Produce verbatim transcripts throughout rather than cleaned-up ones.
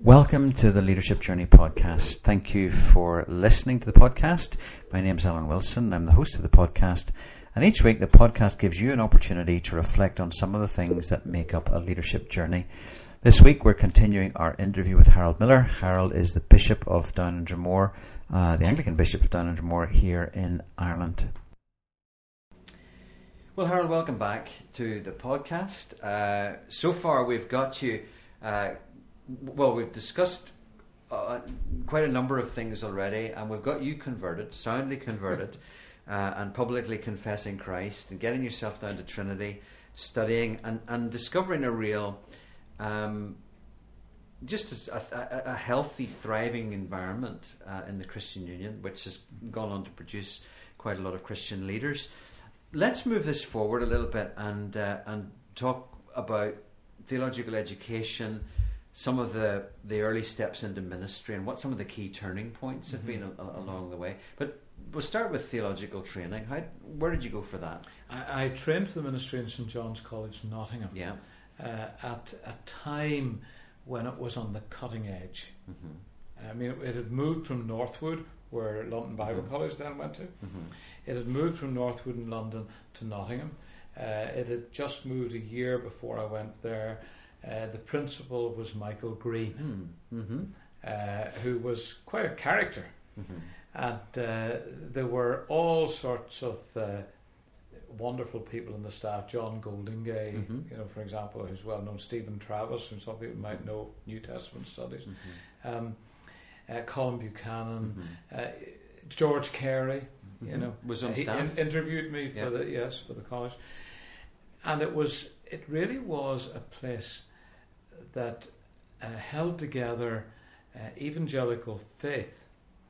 Welcome to the Leadership Journey podcast. Thank you for listening to the podcast. My name is Alan Wilson. I'm the host of the podcast. And each week the podcast gives you an opportunity to reflect on some of the things that make up a leadership journey. This week we're continuing our interview with Harold Miller. Harold is the Bishop of Down and Dromore, uh, the Anglican Bishop of Down and Dromore here in Ireland. Well, Harold, welcome back to the podcast. Uh, so far we've got you... Uh, Well, we've discussed uh, quite a number of things already, and we've got you converted, soundly converted, uh, and publicly confessing Christ, and getting yourself down to Trinity, studying, and, and discovering a real, um, just a, a, a healthy, thriving environment uh, in the Christian Union, which has gone on to produce quite a lot of Christian leaders. Let's move this forward a little bit and uh, and talk about theological education, some of the, the early steps into ministry, and what some of the key turning points have mm-hmm. been a, a, along the way. But we'll start with theological training. How, where did you go for that? I, I trained for the ministry in St John's College, Nottingham, yeah. uh, at a time when it was on the cutting edge. Mm-hmm. I mean, it, it had moved from Northwood, where London Bible mm-hmm. College then went to. Mm-hmm. It had moved from Northwood in London to Nottingham. Uh, it had just moved a year before I went there. Uh, the principal was Michael Green, mm-hmm. uh, who was quite a character. Mm-hmm. And uh, there were all sorts of uh, wonderful people in the staff. John Goldingay, mm-hmm. you know, for example, who's well known. Stephen Travis, who some people might know, New Testament studies. Mm-hmm. Um, uh, Colin Buchanan, mm-hmm. uh, George Carey, mm-hmm. you know, was on he staff. In- interviewed me for yeah. the yes for the college, and it was it really was a place that uh, held together uh, evangelical faith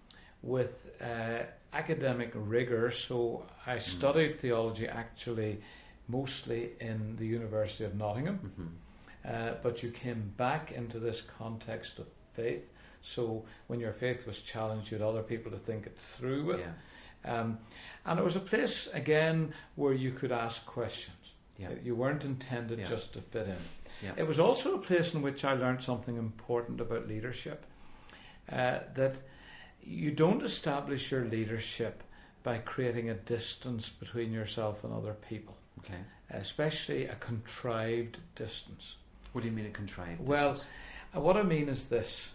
with uh, academic rigour. So I studied mm-hmm. theology actually mostly in the University of Nottingham, mm-hmm. uh, but you came back into this context of faith. So when your faith was challenged, you had other people to think it through with. Yeah. Um, and it was a place, again, where you could ask questions. Yeah. You weren't intended yeah. just to fit in. Yeah. It was also a place in which I learned something important about leadership, uh, that you don't establish your leadership by creating a distance between yourself and other people, okay. especially a contrived distance. What do you mean a contrived well, distance? Well, uh, what I mean is this,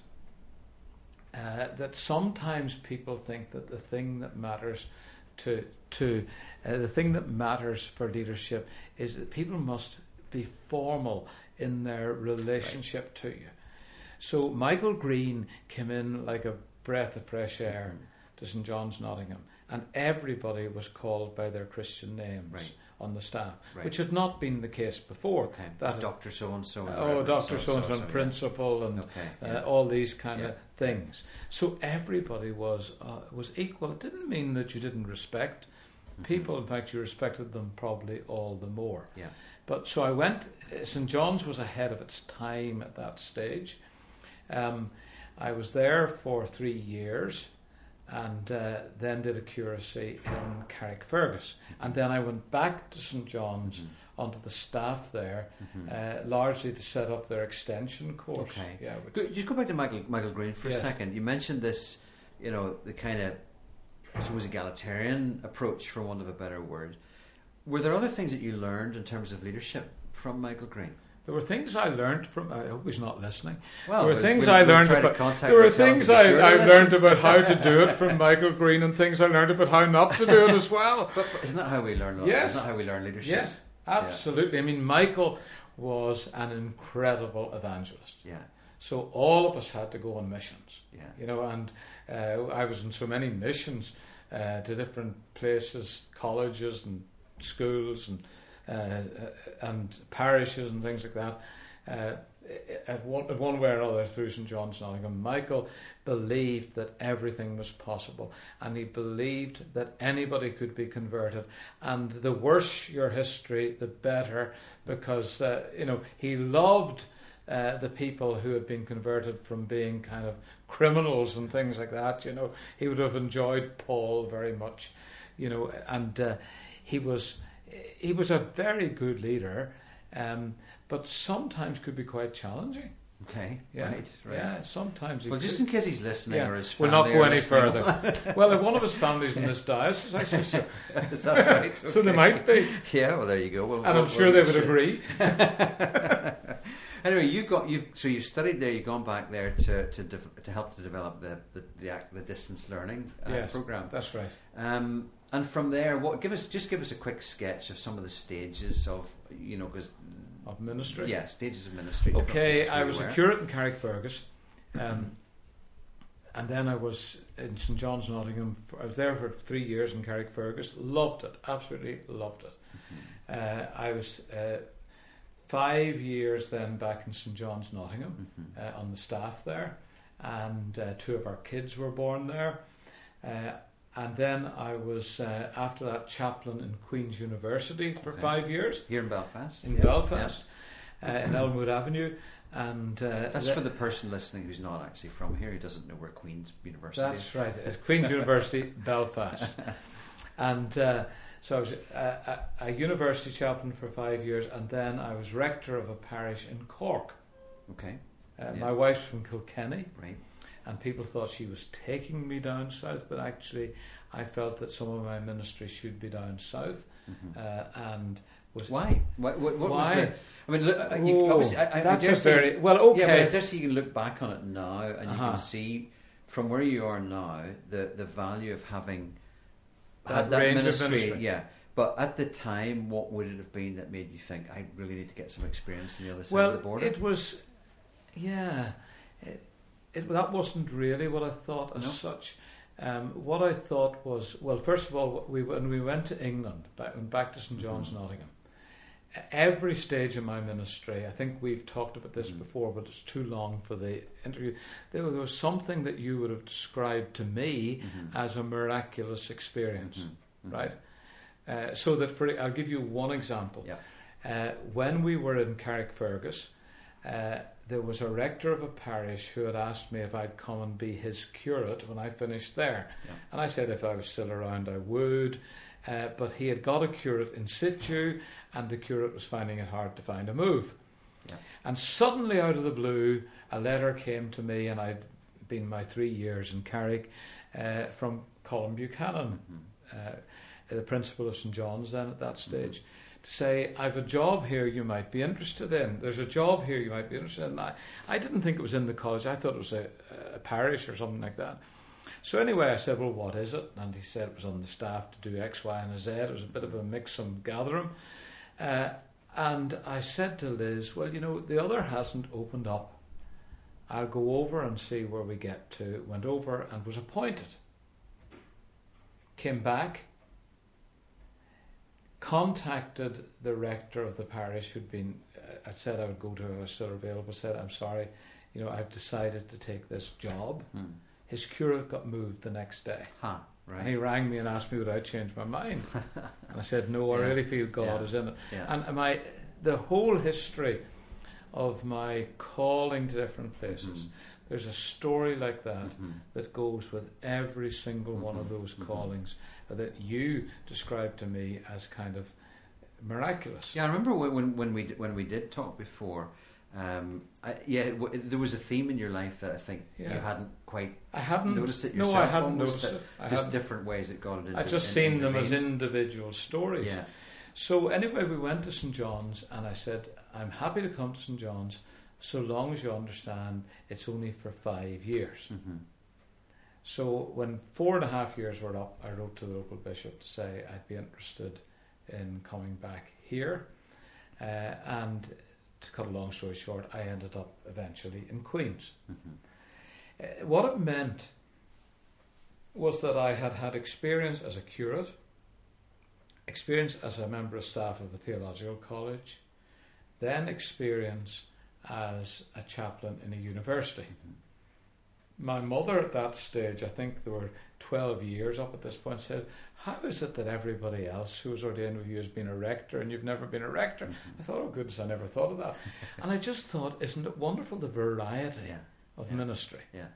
uh, that sometimes people think that the thing that matters to, to uh, the thing that matters for leadership is that people must be formal in their relationship right. to you. So Michael Green came in like a breath of fresh air mm-hmm. to St John's, Nottingham, and everybody was called by their Christian names right. on the staff, right. which had not been the case before. Okay. That Doctor So-and-so. Uh, oh, Doctor So-and-so and Principal and okay. uh, yeah. all these kind yeah. of things. So everybody was uh, was equal. It didn't mean that you didn't respect mm-hmm. people. In fact, you respected them probably all the more. Yeah. But so I went, St John's was ahead of its time at that stage. Um, I was there for three years and uh, then did a curacy in Carrickfergus. Mm-hmm. And then I went back to St John's mm-hmm. onto the staff there, mm-hmm. uh, largely to set up their extension course. Okay. Yeah, go, just go back to Michael, Michael Green for yes. a second. You mentioned this, you know, the kind of, I suppose, egalitarian approach, for want of a better word. Were there other things that you learned in terms of leadership from Michael Green? There were things I learned from. I hope he's not listening. Well, there were we'll, things we'll, I we'll learned about. There were things I, sure I learned about how to do it from Michael Green, and things I learned about how not to do it as well. But, but isn't that how we learn? Yes, isn't that how we learn leadership? Yes, absolutely. Yeah. I mean, Michael was an incredible evangelist. Yeah. So all of us had to go on missions. Yeah. You know, and uh, I was in so many missions uh, to different places, colleges and schools and. Uh, and parishes and things like that, uh, at, one, at one way or other through St John's, Nottingham. Michael believed that everything was possible, and he believed that anybody could be converted. And the worse your history, the better, because uh, you know he loved uh, the people who had been converted from being kind of criminals and things like that. You know, he would have enjoyed Paul very much. You know, and uh, he was. He was a very good leader, um, but sometimes could be quite challenging. Okay, Yeah, right, right. yeah. Sometimes he Well, could. just in case he's listening Yeah. or his We'll family not go are any listening. further. Well, if one of his families in this diocese, actually, so, Is that right? so they Okay. might be, Yeah, well, there you go. We'll, and we'll, I'm sure we'll they would shit. agree. Anyway, you got you. So you studied there. You've gone back there to to dev- to help to develop the the the, act, the distance learning uh, Yes, program. that's right. Um, and from there, what give us just give us a quick sketch of some of the stages of you know because Of ministry. yeah stages of ministry. different Okay, places I where was you a were. curate in Carrickfergus, um, and then I was in St John's, Nottingham. For, I was there for three years in Carrickfergus. Loved it, absolutely loved it. Mm-hmm. Uh, I was uh, five years then back in St John's, Nottingham, Mhm. uh, on the staff there, and uh, two of our kids were born there. Uh, and then I was uh, after that chaplain in Queen's University for Okay. five years Here in Belfast. in Yeah, Belfast, uh, in Elmwood Avenue, and uh, yeah. That's the- for the person listening who's not actually from here, who doesn't know where Queen's University That's is. right. At Queen's University, Belfast. And uh, so I was a, a, a university chaplain for five years, and then I was rector of a parish in Cork. Okay, Uh, Yeah. My wife's from Kilkenny, right. and people thought she was taking me down south, but actually I felt that some of my ministry should be down south. Mhm. Uh, and was Why? What, what, what was Why? the? I mean, look, uh, you, Oh, obviously, I, I, that's I dare a say- very well. Okay, Yeah, but I just you can look back on it now and you Uh-huh. can see from where you are now the the value of having That had that range of ministry. ministry. Yeah, but at the time, what would it have been that made you think I really need to get some experience on the other side well, of the border? it was, yeah, it, it, that wasn't really what I thought as No? such. Um, what I thought was, well, first of all, we when we went to England, back, back to St John's, Mhm. Nottingham, every stage of my ministry, I think we've talked about this Mhm. before, but it's too long for the interview. There was, there was something that you would have described to me Mhm. as a miraculous experience, Mhm. Mhm. right? Uh, so that for, I'll give you one example. Yeah. Uh, when we were in Carrickfergus, uh, there was a rector of a parish who had asked me if I'd come and be his curate when I finished there. Yeah. And I said if I was still around I would, uh, but he had got a curate in situ and the curate was finding it hard to find a move. Yeah. And suddenly out of the blue a letter came to me, and I'd been my three years in Carrick, uh, from Colin Buchanan, Mhm. uh, the principal of St John's then at that stage, to say, I've a job here you might be interested in. There's a job here you might be interested in. I, I didn't think it was in the college. I thought it was a, a parish or something like that. So anyway, I said, well, what is it? And he said it was on the staff to do X, Y, and Z. It was a bit of a mix and gathering. Uh, and I said to Liz, well, you know, the other hasn't opened up. I'll go over and see where we get to. Went over and was appointed. Came back. Contacted the rector of the parish who'd been, uh, I'd said I would go to her, I was still available, said, I'm sorry, you know, I've decided to take this job. Hmm. His curate got moved the next day. Ha, And he right. rang me and asked me would I change my mind. And I said, no, I Yeah. really feel God Yeah. is in it. Yeah. And my, the whole history of my calling to different places, Mhm. there's a story like that Mhm. that goes with every single one of Mhm. those Mhm. callings that you described to me as kind of miraculous. Yeah, I remember when when, when we did, when we did talk before. Um, I, yeah, it, w- there was a theme in your life that I think Yeah. you hadn't quite I hadn't noticed it no, yourself. I hadn't almost, noticed that it. I just hadn't. different ways that God had. I'd inter- just in- seen them as intervened. individual stories. Yeah. So anyway, we went to St John's, and I said, I'm happy to come to St John's, so long as you understand it's only for five years. Mm-hmm. So when four and a half years were up, I wrote to the local bishop to say I'd be interested in coming back here. Uh, and to cut a long story short, I ended up eventually in Queen's. Mm-hmm. Uh, what it meant was that I had had experience as a curate, experience as a member of staff of a theological college, then experience as a chaplain in a university. Mm-hmm. My mother at that stage, I think there were twelve years up at this point, said, how is it that everybody else who was ordained with you has been a rector and you've never been a rector? Mm-hmm. I thought, oh goodness, I never thought of that. And I just thought, isn't it wonderful, the variety Yeah. of Yeah. ministry? Yeah.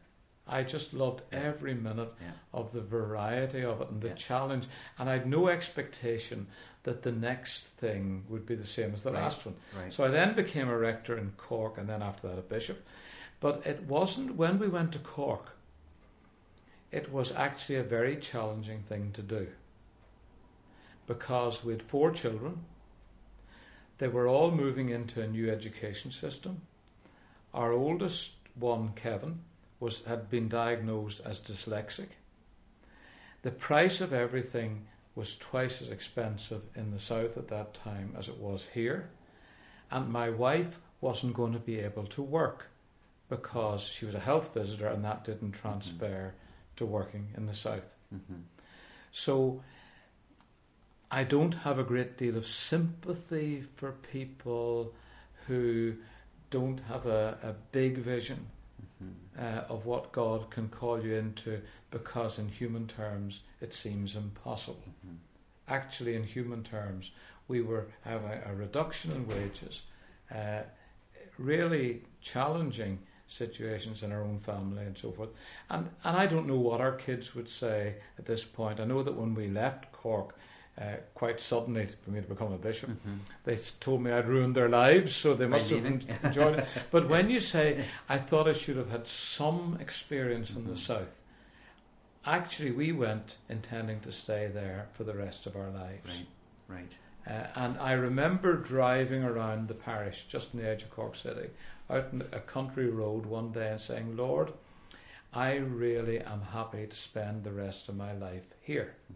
I just loved Yeah. every minute Yeah. of the variety of it and the Yeah. challenge, and I had no expectation that the next thing would be the same as the Right. last one. Right. So I then became a rector in Cork, and then after that a bishop. But it wasn't, when we went to Cork, it was actually a very challenging thing to do, because we had four children. They were all moving into a new education system. Our oldest one, Kevin, was had been diagnosed as dyslexic. The price of everything was twice as expensive in the south at that time as it was here, and my wife wasn't going to be able to work because she was a health visitor, and that didn't transfer mm-hmm. to working in the south. Mm-hmm. So I don't have a great deal of sympathy for people who don't have a, a big vision mm-hmm. uh, of what God can call you into, because in human terms it seems impossible. Mm-hmm. Actually, in human terms, we were having a, a reduction in wages, uh, really challenging situations in our own family and so forth. And, and I don't know what our kids would say at this point. I know that when we left Cork, Uh, quite suddenly for me to become a bishop, mm-hmm. they told me I'd ruined their lives, so they must have enjoyed it. But when you say, I thought I should have had some experience mm-hmm. in the south, actually we went intending to stay there for the rest of our lives. Right, right. Uh, and I remember driving around the parish, just on the edge of Cork City, out on a country road one day and saying, Lord, I really am happy to spend the rest of my life here. Mm-hmm.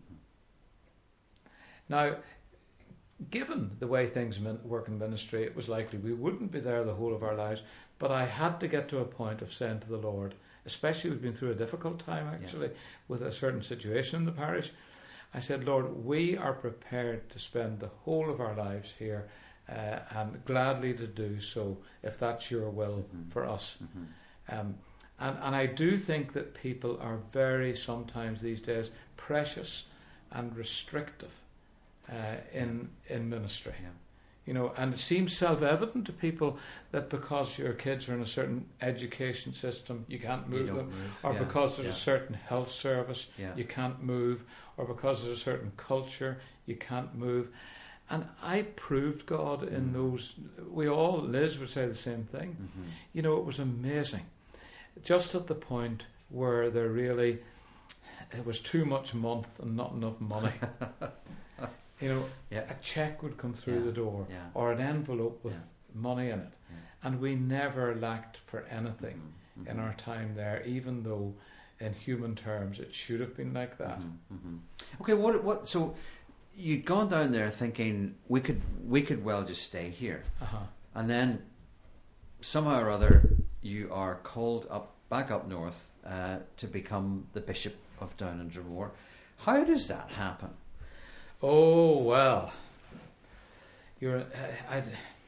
Now, given the way things work in ministry, it was likely we wouldn't be there the whole of our lives, but I had to get to a point of saying to the Lord, especially we've been through a difficult time actually, yeah. with a certain situation in the parish, I said, Lord, we are prepared to spend the whole of our lives here, uh, and gladly to do so if that's your will mm-hmm. for us. Mm-hmm. Um, and, and I do think that people are very, sometimes these days, precious and restrictive Uh, in in ministry, yeah. you know, and it seems self-evident to people that because your kids are in a certain education system, you can't move you them, move. or yeah. because there's yeah. a certain health service, yeah. you can't move, or because there's a certain culture, you can't move. And I proved God in mm. those. We all, Liz would say the same thing. Mm-hmm. You know, it was amazing. Just at the point where there really, it was too much month and not enough money. You know, yeah. a cheque would come through yeah. the door, yeah. or an envelope with yeah. money in it. Yeah. And we never lacked for anything mm-hmm. in our time there, even though in human terms it should have been like that. Mm-hmm. Mm-hmm. Okay, what what so you'd gone down there thinking we could we could well just stay here. Uh-huh. And then somehow or other you are called up back up north uh, to become the Bishop of Down and Dromore. How does that happen? Oh well, you're. I, I,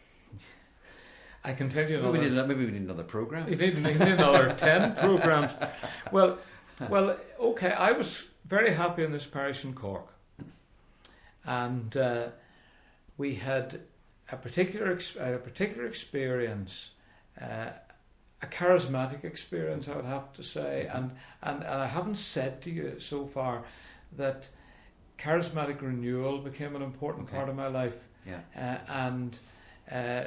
I can tell you another. Maybe we need, maybe we need another program. You need, you need another ten programs. Well, well, okay. I was very happy in this parish in Cork, and uh, we had a particular ex- a particular experience, uh, a charismatic experience, I would have to say, and, and and I haven't said to you so far that charismatic renewal became an important okay. part of my life, yeah. uh, and uh,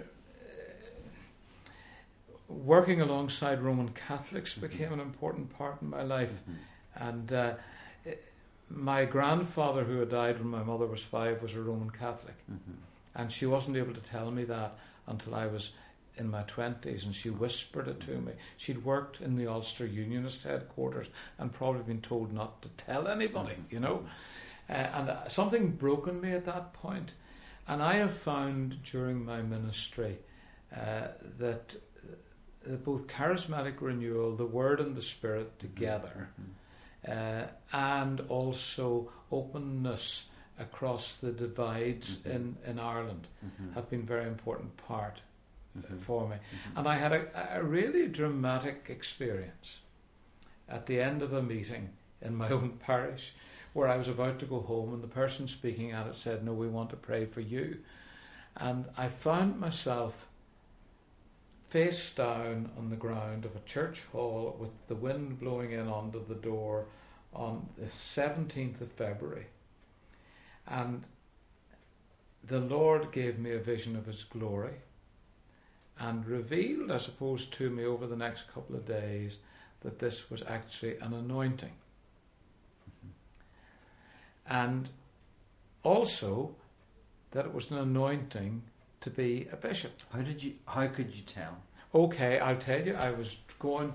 working alongside Roman Catholics mm-hmm. became an important part in my life, mm-hmm. and uh, it, my grandfather, who had died when my mother was five, was a Roman Catholic, mm-hmm. and she wasn't able to tell me that until I was in my twenties, and she whispered it to me. She'd worked in the Ulster Unionist headquarters and probably been told not to tell anybody, you know. Uh, and uh, something broke on me at that point. And I have found during my ministry uh, that uh, both charismatic renewal, the Word and the Spirit together, mm-hmm. uh, and also openness across the divides mm-hmm. in, in Ireland mm-hmm. have been very important part mm-hmm. for me. Mm-hmm. And I had a, a really dramatic experience at the end of a meeting in my own parish, where I was about to go home, and the person speaking at it said, "No, we want to pray for you." And I found myself face down on the ground of a church hall with the wind blowing in onto the door on the seventeenth of February. And the Lord gave me a vision of His glory and revealed, I suppose, to me over the next couple of days that this was actually an anointing. Mm-hmm. And also that it was an anointing to be a bishop. How did you? How could you tell? Okay, I'll tell you. I was going.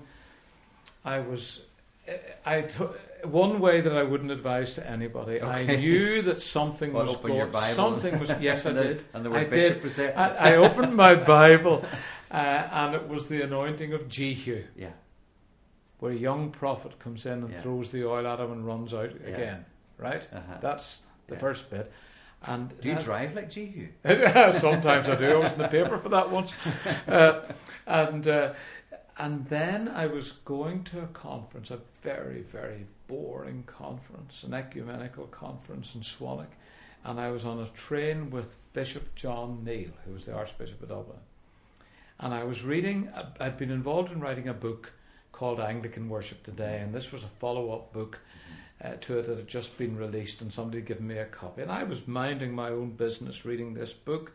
I was. I t- one way that I wouldn't advise to anybody. Okay. I knew that something well, was open going. your Bible. Something was. Yes, I and the, did. And the word I bishop did. was there. I, I opened my Bible, uh, and it was the anointing of Jehu. Yeah. Where a young prophet comes in and yeah. throws the oil at him and runs out yeah. again. Right. Uh-huh. That's the yeah. first bit. And do you drive like Jehu? Sometimes I do. I was in the paper for that once. Uh, and uh, and then I was going to a conference, a very, very boring conference, an ecumenical conference in Swanwick. And I was on a train with Bishop John Neal, who was the Archbishop of Dublin. And I was reading, I'd been involved in writing a book called Anglican Worship Today, and this was a follow-up book Uh, to it that had just been released, and somebody had given me a copy, and I was minding my own business reading this book,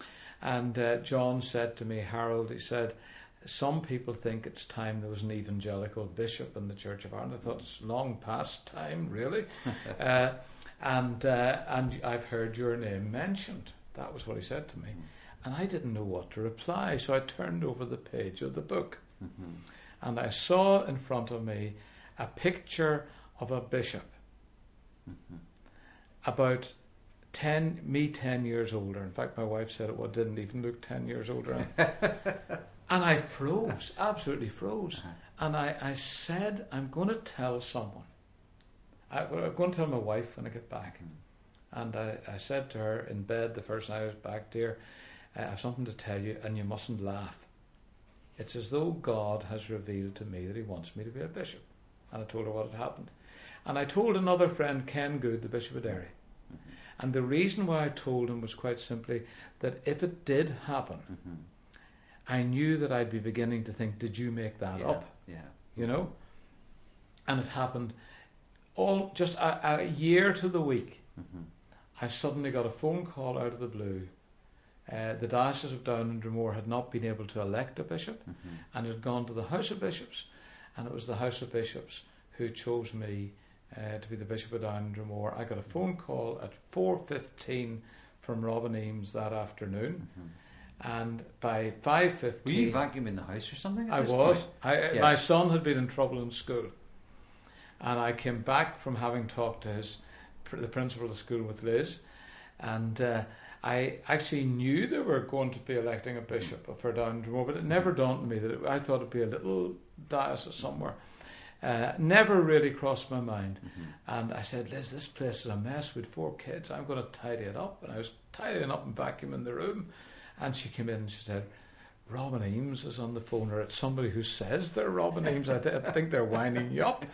and uh, John said to me, Harold, he said, some people think it's time there was an evangelical bishop in the Church of Ireland. I thought it's long past time, really. uh, and uh, and I've heard your name mentioned. That was what he said to me, and I didn't know what to reply, so I turned over the page of the book, mm-hmm. and I saw in front of me a picture of a bishop, mm-hmm. about ten, me ten years older. In fact, my wife said it well, didn't even look ten years older. And I froze, absolutely froze. Uh-huh. And I, I said, I'm going to tell someone. I, I'm going to tell my wife when I get back. Mm-hmm. And I, I said to her in bed the first night I was back, dear, I have something to tell you, and you mustn't laugh. It's as though God has revealed to me that He wants me to be a bishop. And I told her what had happened. And I told another friend, Ken Good, the Bishop of Derry. Mm-hmm. And the reason why I told him was quite simply that if it did happen, mm-hmm. I knew that I'd be beginning to think, did you make that yeah, up? Yeah. You know? And it happened all just a, a year to the week. Mm-hmm. I suddenly got a phone call out of the blue. Uh, the Diocese of Down and Dromore had not been able to elect a bishop, mm-hmm. and had gone to the House of Bishops, and it was the House of Bishops who chose me uh, to be the Bishop of Down and Dromore. I got a phone call at four fifteen from Robin Eames that afternoon, mm-hmm. and by five fifteen... Were you vacuuming the house or something? I was. I, yeah. My son had been in trouble in school, and I came back from having talked to his the principal of the school with Liz, and uh, I actually knew they were going to be electing a bishop for Down and Dromore, but it never dawned on me that it, I thought it'd be a little diocese somewhere. Uh, never really crossed my mind. Mm-hmm. And I said, Liz, this place is a mess with four kids. I'm going to tidy it up. And I was tidying up and vacuuming the room. And she came in and she said, Robin Eames is on the phone, or it's somebody who says they're Robin Eames. I, th- I think they're winding you up.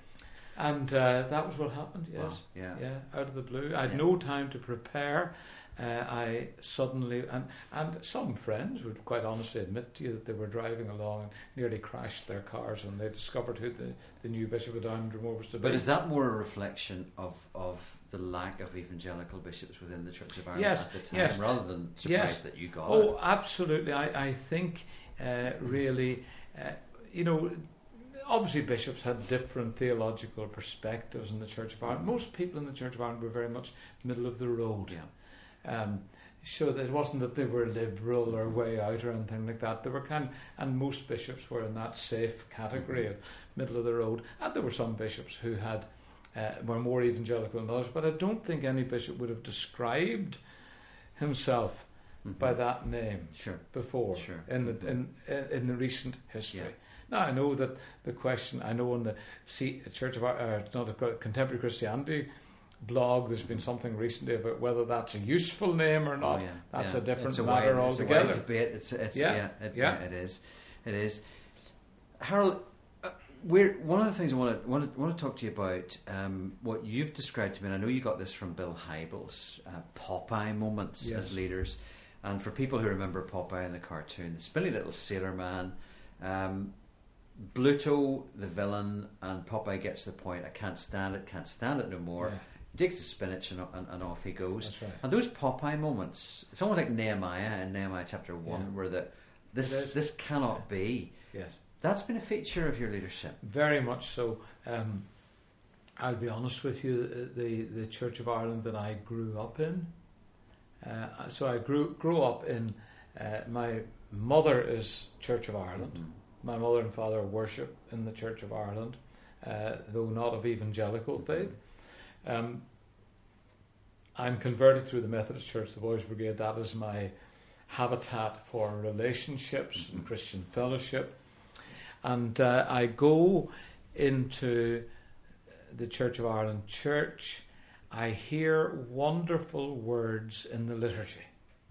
And uh, that was what happened, yes. Wow. Yeah. Yeah, out of the blue. I had yeah. no time to prepare. Uh, I suddenly, and, and some friends would quite honestly admit to you that they were driving along and nearly crashed their cars when they discovered who the, the new Bishop of Down and Dromore was to be. But is that more a reflection of, of the lack of evangelical bishops within the Church of Ireland yes, at the time, yes. rather than surprised yes. that you got oh, it? Oh, absolutely. I, I think uh, really, uh, you know, obviously bishops had different theological perspectives in the Church of Ireland. Most people in the Church of Ireland were very much middle of the road. Yeah. Um, so that it wasn't that they were liberal or way out or anything like that. They were kind, of, and most bishops were in that safe category of middle of the road. And there were some bishops who had uh, were more evangelical than others. But I don't think any bishop would have described himself mm-hmm. by that name sure. before sure. in the mm-hmm. in in the recent history. Yeah. Now I know that the question. I know in the see, Church of uh, not a Contemporary Christianity blog, there's been something recently about whether that's a useful name or not. Oh, yeah. That's yeah. a different a matter wide, altogether. It's a wide debate. It's, it's, yeah, yeah, it, yeah. yeah, it is. It is. Harold, uh, we're, one of the things I want to want to, want to talk to you about, um, what you've described to me, and I know you got this from Bill Hybels, uh, Popeye moments yes. as leaders. And for people who remember Popeye in the cartoon, the spilly little sailor man, um, Bluto, the villain, and Popeye gets the point, I can't stand it, can't stand it no more. Yeah. He takes the spinach and, and, and off he goes. That's right. And those Popeye moments, it's almost like Nehemiah in Nehemiah chapter one, Yeah. where the, this this cannot Yeah. be. Yes. That's been a feature of your leadership. Very much so. Um, I'll be honest with you, the, the Church of Ireland that I grew up in, uh, so I grew grew up in, uh, my mother is Church of Ireland. Mm-hmm. My mother and father worship in the Church of Ireland, uh, though not of evangelical faith. Um, I'm converted through the Methodist Church, the Boys Brigade. That is my habitat for relationships and Christian fellowship. And uh, I go into the Church of Ireland church. I hear wonderful words in the liturgy,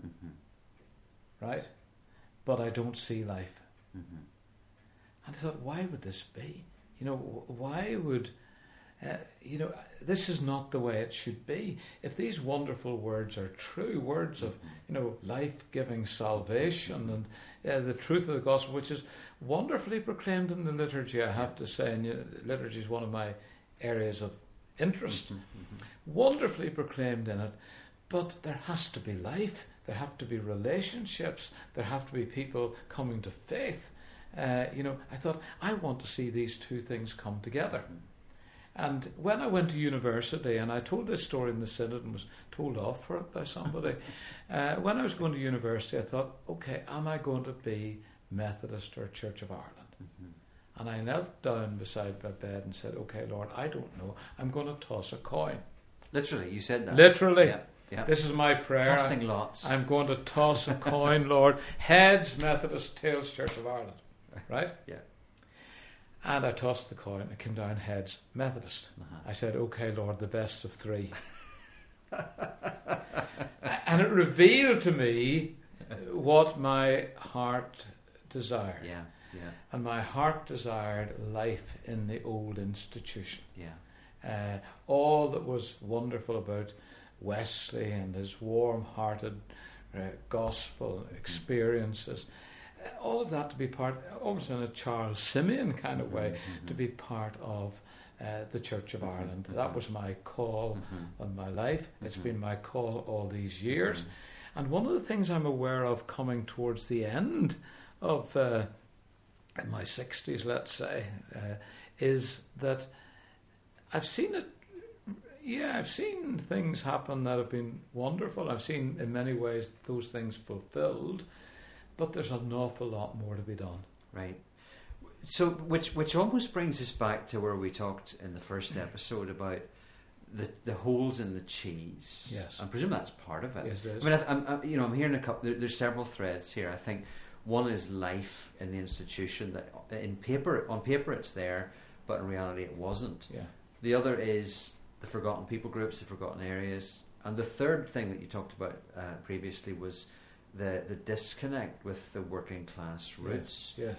Mm-hmm. right? But I don't see life. Mm-hmm. And I thought, why would this be? You know, why would... Uh, you know, this is not the way it should be. If these wonderful words are true, words of, you know, life-giving salvation and uh, the truth of the gospel, which is wonderfully proclaimed in the liturgy, I have to say, and you know, liturgy is one of my areas of interest, Mm-hmm. Mm-hmm. wonderfully proclaimed in it, but there has to be life, there have to be relationships, there have to be people coming to faith. Uh, you know, I thought, I want to see these two things come together. And when I went to university, and I told this story in the synod and was told off for it by somebody, uh, when I was going to university, I thought, okay, am I going to be Methodist or Church of Ireland? Mm-hmm. And I knelt down beside my bed and said, okay, Lord, I don't know. I'm going to toss a coin. Literally, you said that. Literally. Yeah. Yeah. This is my prayer. Casting lots. I'm going to toss a coin, Lord. Heads, Methodist, tails, Church of Ireland. Right? Yeah. And I tossed the coin. It came down heads, Methodist. Uh-huh. I said, okay, Lord, the best of three. And it revealed to me what my heart desired. Yeah. Yeah. And my heart desired life in the old institution. Yeah. Uh, all that was wonderful about Wesley and his warm-hearted uh, gospel experiences, uh, all of that to be part, almost in a Charles Simeon kind of way, Mm-hmm. to be part of uh, the Church of Mm-hmm. Ireland. That was my call Mm-hmm. on my life. It's Mhm. been my call all these years. Mm-hmm. And one of the things I'm aware of coming towards the end of uh, my sixties, let's say, uh, is that I've seen it. Yeah, I've seen things happen that have been wonderful. I've seen, in many ways, those things fulfilled, but there's an awful lot more to be done. Right. So, which which almost brings us back to where we talked in the first episode about the the holes in the cheese. Yes. I presume that's part of it. Yes, it is. I mean, I, I'm, I, you know, I'm hearing a couple. There, there's several threads here. I think one is life in the institution. That in paper, on paper, it's there, but in reality, it wasn't. Yeah. The other is the forgotten people groups, the forgotten areas, and the third thing that you talked about uh, previously was the the disconnect with the working class roots. Yes. yes.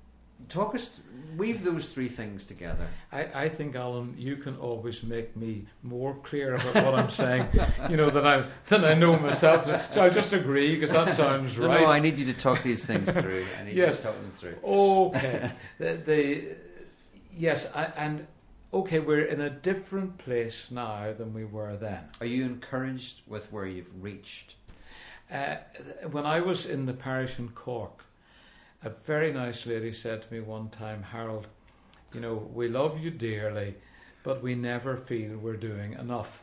Talk us, weave those three things together. I, I think, Alan, you can always make me more clear about what I'm saying, you know, than I than I know myself. So I just agree because that sounds No, right. no, I need you to talk these things through. I need Yes. you to talk them through. Okay. the, the yes, I, and okay, we're in a different place now than we were then. Are you encouraged with where you've reached? Uh, when I was in the parish in Cork, a very nice lady said to me one time, Harold, you know, we love you dearly, but we never feel we're doing enough.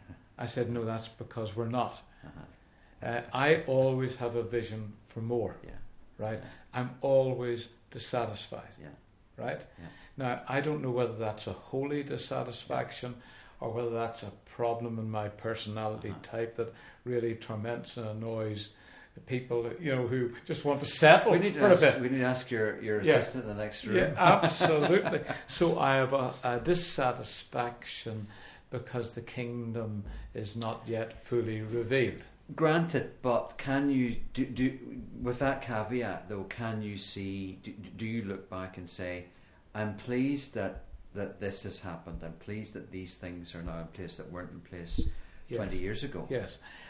I said, no, that's because we're not. Uh-huh. Uh, I always have a vision for more, Yeah. right? Yeah. I'm always dissatisfied, Yeah. right? Yeah. Now, I don't know whether that's a holy dissatisfaction or whether that's a problem in my personality Uh-huh. type that really torments and annoys people, you know, who just want to settle We need to for ask, a bit. we need to ask your, your Yeah. assistant in the next room. Yeah, absolutely. So I have a, a dissatisfaction because the kingdom is not yet fully revealed. Granted, but can you do, do with that caveat though? Can you see? Do, do you look back and say, "I'm pleased that that this has happened. I'm pleased that these things are now in place that weren't in place Yes. twenty years ago." Yes,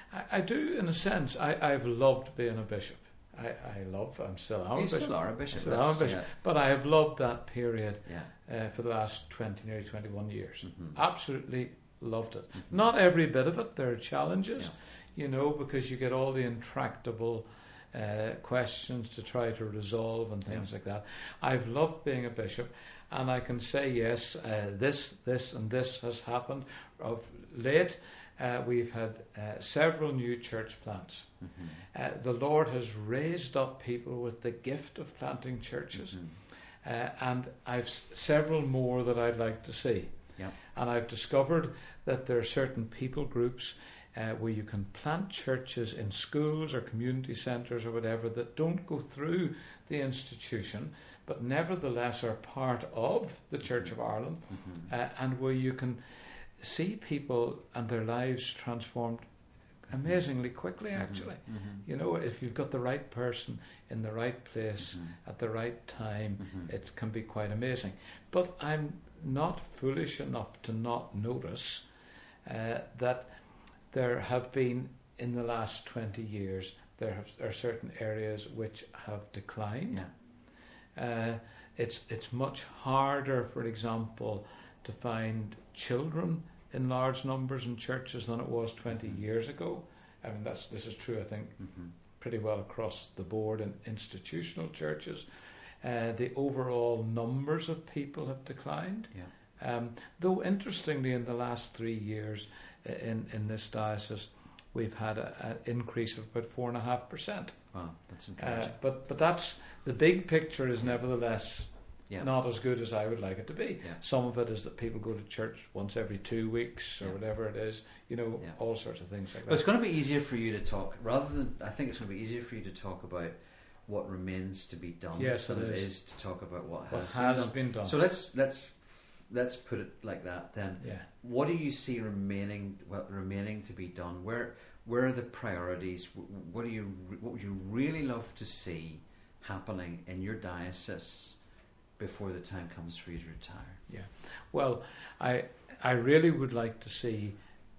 I, I do, in a sense. I, I've loved being a bishop. I, I love, I'm still am You a bishop. still are a bishop. Still am a bishop. Yeah. But I have loved that period Yeah. uh, for the last twenty, nearly twenty-one years. Mm-hmm. Absolutely loved it. Mm-hmm. Not every bit of it. There are challenges, Yeah. you know, because you get all the intractable uh, questions to try to resolve and things Yeah. like that. I've loved being a bishop, and I can say, yes, uh, this, this and this has happened. Of late, uh, we've had uh, several new church plants. Mm-hmm. Uh, the Lord has raised up people with the gift of planting churches. Mm-hmm. Uh, and I've s- several more that I'd like to see. Yeah. And I've discovered that there are certain people groups uh, where you can plant churches in schools or community centres or whatever that don't go through the institution, but nevertheless are part of the Church of Ireland, Mm-hmm. uh, and where you can see people and their lives transformed amazingly quickly, actually. Mm-hmm. You know, if you've got the right person in the right place Mm-hmm. at the right time, Mm-hmm. it can be quite amazing. But I'm not foolish enough to not notice uh, that there have been, in the last twenty years, there, have, there are certain areas which have declined. Yeah. Uh, it's it's much harder, for example, to find children in large numbers in churches than it was twenty years ago. I mean, that's this is true, I think, Mm-hmm. pretty well across the board in institutional churches. Uh, the overall numbers of people have declined. Yeah. Um, though, interestingly, in the last three years uh, in, in this diocese, we've had an increase of about four and a half percent. Wow, that's Uh, encouraging. but but that's the big picture is nevertheless Yeah. not as good as I would like it to be. Yeah. Some of it is that people go to church once every two weeks or Yeah. whatever it is. You know, Yeah. all sorts of things like Well, it's that. going to be easier for you to talk, rather than, I think it's going to be easier for you to talk about what remains to be done Yes, than it it is. is to talk about what, What has, has been done. been done. So let's let's let's put it like that then. Yeah. What do you see remaining well, remaining to be done? Where where are the priorities? Wh- What do you what would you really love to see happening in your diocese before the time comes for you to retire? Yeah. Well, I I really would like to see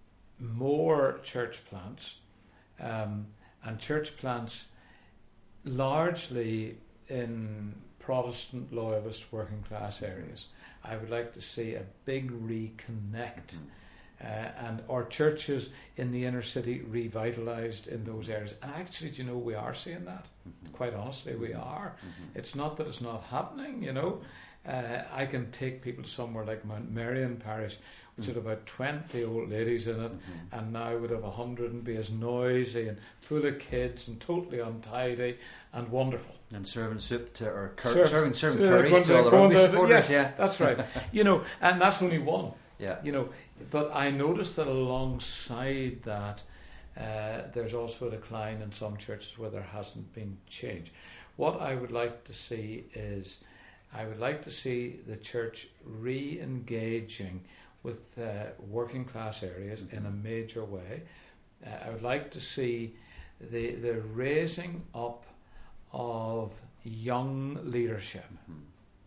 more church plants, um, and church plants largely in Protestant, loyalist, working class areas. I would like to see a big reconnect, uh, and or churches in the inner city revitalised in those areas. And actually, do you know, we are seeing that. Mhm. Quite honestly, we are. Mhm. It's not that it's not happening, you know. Uh, I can take people to somewhere like Mount Marion Parish, which had about twenty old ladies in it, Mhm. and now would have a hundred and be as noisy and full of kids and totally untidy and wonderful. And serving soup to or cur- Serve- serving serving uh, curries going to all the going rugby to- supporters. yeah, Yeah, that's right. You know, and that's only one. yeah. You know, but I noticed that alongside that, uh, there's also a decline in some churches where there hasn't been change. What I would like to see is, I would like to see the church re-engaging with uh, working class areas in a major way. Uh, I would like to see the the raising up of young leadership, Mhm.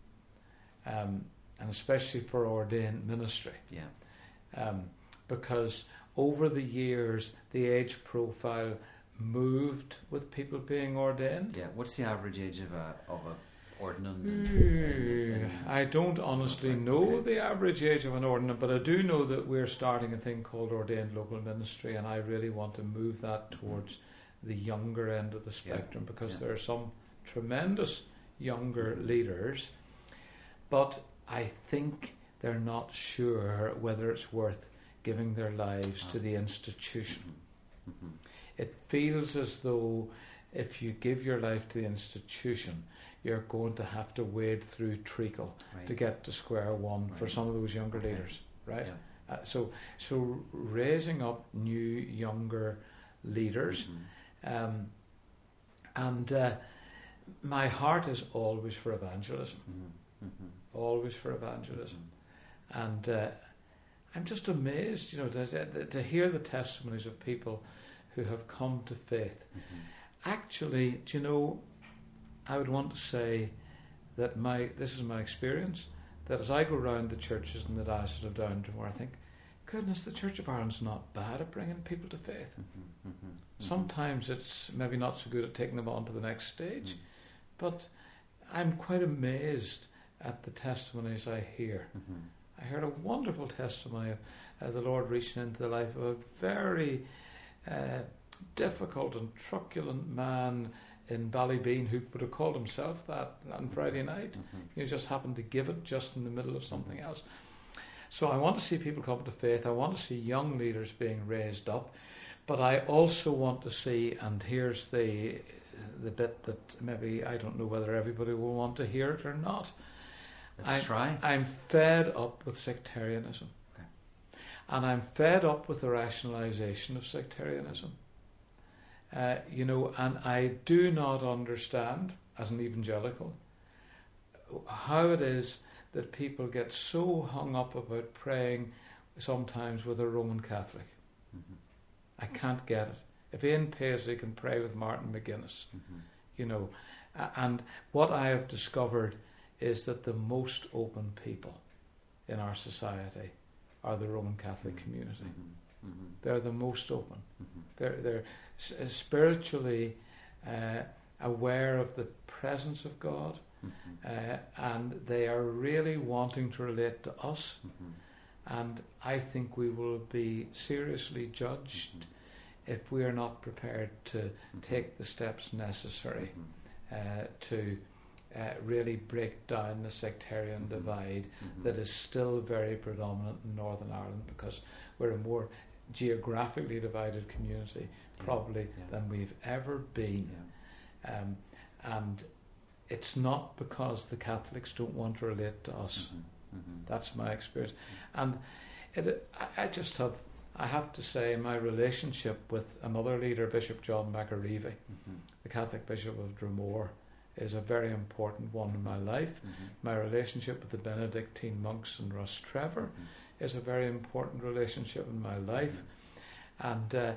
um, and especially for ordained ministry. Yeah. Um, because over the years the age profile moved with people being ordained. Yeah. What's the average age of a of a ordinand? in- Mm, in- in- I don't honestly Okay. know the average age of an ordinand, but I do know that we're starting a thing called ordained local ministry, and I really want to move that towards the younger end of the spectrum, because yeah. there are some tremendous younger leaders, but I think they're not sure whether it's worth giving their lives to the institution. Mhm. It feels as though if you give your life to the institution, you're going to have to wade through treacle Right. to get to square one for Right. some of those younger Okay. leaders, right? Yeah. Uh, so, so raising up new younger leaders, Mhm. um, and uh, my heart is always for evangelism, Mhm. Mhm. always for evangelism. Mhm. And uh, I'm just amazed, you know, to, to, to hear the testimonies of people who have come to faith. Mhm. Actually, do you know, I would want to say that my this is my experience, that as I go round the churches in the diocese of Downton, where I think, goodness, the Church of Ireland's not bad at bringing people to faith. Mm-hmm, mm-hmm, mm-hmm. Sometimes it's maybe not so good at taking them on to the next stage, Mm-hmm. but I'm quite amazed at the testimonies I hear. Mm-hmm. I heard a wonderful testimony of uh, the Lord reaching into the life of a very uh, difficult and truculent man in Ballybean who would have called himself that on Friday night. Mm-hmm. He just happened to give it just in the middle of something else. So I want to see people come to faith. I want to see young leaders being raised up. But I also want to see, and here's the the bit that maybe I don't know whether everybody will want to hear it or not. Let's I'm, try. I'm fed up with sectarianism. Okay. And I'm fed up with the rationalisation of sectarianism. Uh, you know, and I do not understand, as an evangelical, how it is that people get so hung up about praying sometimes with a Roman Catholic. Mm-hmm. I can't get it. If Ian Paisley can pray with Martin McGuinness, Mm-hmm. you know, uh, and what I have discovered is that the most open people in our society are the Roman Catholic Mm-hmm. community. Mm-hmm. Mm-hmm. They're the most open. Mm-hmm. They're they're s- spiritually uh, aware of the presence of God, Mm-hmm. uh, and they are really wanting to relate to us. Mm-hmm. And I think we will be seriously judged Mm-hmm. if we are not prepared to Mm-hmm. take the steps necessary Mm-hmm. uh, to uh, really break down the sectarian Mm-hmm. divide Mm-hmm. that is still very predominant in Northern Ireland, because we're a more geographically divided community Yeah. probably Yeah. than we've ever been. Yeah. Um, and it's not because the Catholics don't want to relate to us. Mm-hmm. Mm-hmm. That's my experience. And it, I, I just have, I have to say, my relationship with another leader, Bishop John McAreevy, Mm-hmm. the Catholic Bishop of Dromore, is a very important one in my life. Mm-hmm. My relationship with the Benedictine monks and Russ Trevor Mm-hmm. is a very important relationship in my life. And uh,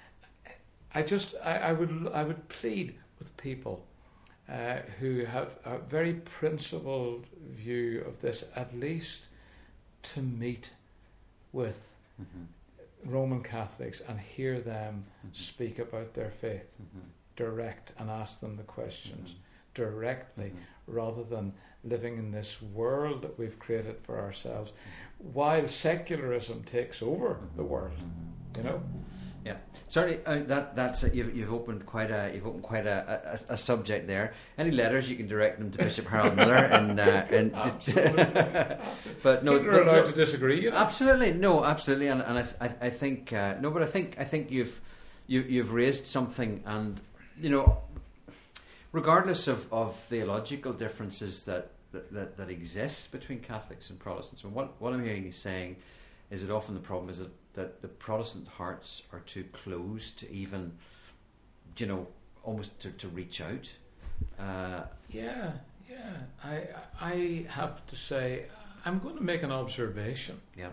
I just, I, I would, I would plead with people uh, who have a very principled view of this, at least to meet with Mm-hmm. Roman Catholics and hear them Mhm. speak about their faith Mm-hmm. direct and ask them the questions Mhm. directly, Mhm. rather than living in this world that we've created for ourselves, while secularism takes over the world. Mhm. You know, Yeah, certainly. Uh, that that's a, you've you've opened quite a you've opened quite a, a, a subject there. Any letters you can direct them to Bishop Harold Miller, and uh, and absolutely. Absolutely. but no, People are but allowed no, to disagree. You know? absolutely no, absolutely, and and I I, I think uh, no, but I think I think you've you you've raised something, and you know, regardless of, of theological differences that, that, that, that exist between Catholics and Protestants, and what what I'm hearing you saying is that often the problem is that, that the Protestant hearts are too closed to even, you know, almost to, to reach out. Uh, Yeah, yeah. I I have to say, I'm going to make an observation yeah.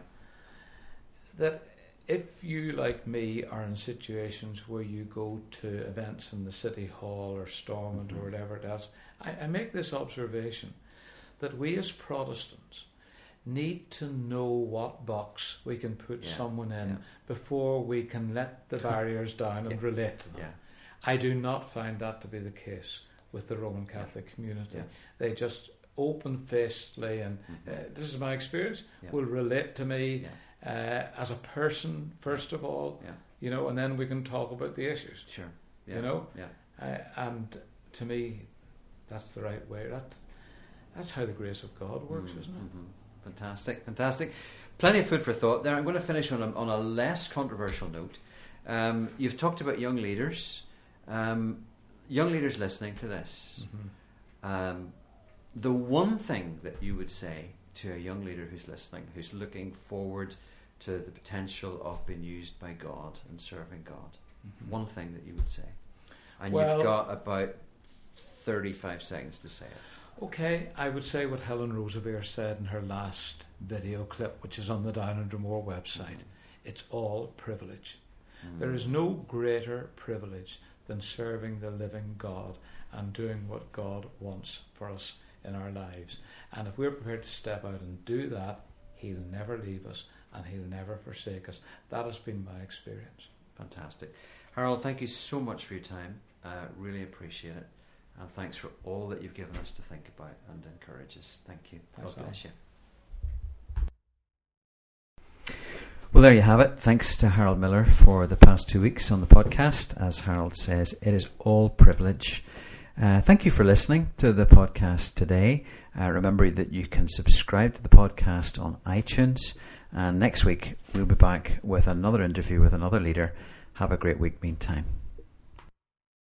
that if you, like me, are in situations where you go to events in the City Hall or Stormont Mhm. or whatever else, I, I make this observation that we as Protestants need to know what box we can put Yeah, someone in yeah. before we can let the barriers down and Yeah. relate to them. Yeah. I do not find that to be the case with the Roman Catholic community. Yeah. They just open-facedly, and Mhm. uh, this is my experience, Yeah. will relate to me Yeah. uh, as a person, first of all, Yeah. you know, and then we can talk about the issues, Sure. Yeah. you know. Yeah. Uh, and to me, that's the right way. That's, that's how the grace of God works, Mm, isn't it? mhm. Fantastic, fantastic. Plenty of food for thought there. I'm going to finish on a, on a less controversial note. Um, you've talked about young leaders. Um, young leaders listening to this. Mhm. Um, the one thing that you would say to a young leader who's listening, who's looking forward to the potential of being used by God and serving God, Mhm. one thing that you would say. And Well- you've got about thirty-five seconds to say it. Okay, I would say what Helen Roosevelt said in her last video clip, which is on the Down and Dromore website. It's all privilege. Mm. There is no greater privilege than serving the living God and doing what God wants for us in our lives. And if we're prepared to step out and do that, He'll never leave us and He'll never forsake us. That has been my experience. Fantastic. Harold, thank you so much for your time. Uh, really appreciate it. And thanks for all that you've given us to think about and encourage us. Thank you. Thanks, God bless Alan. you. Well, there you have it. Thanks to Harold Miller for the past two weeks on the podcast. As Harold says, it is all privilege. Uh, thank you for listening to the podcast today. Uh, remember that you can subscribe to the podcast on iTunes. And next week, we'll be back with another interview with another leader. Have a great week meantime.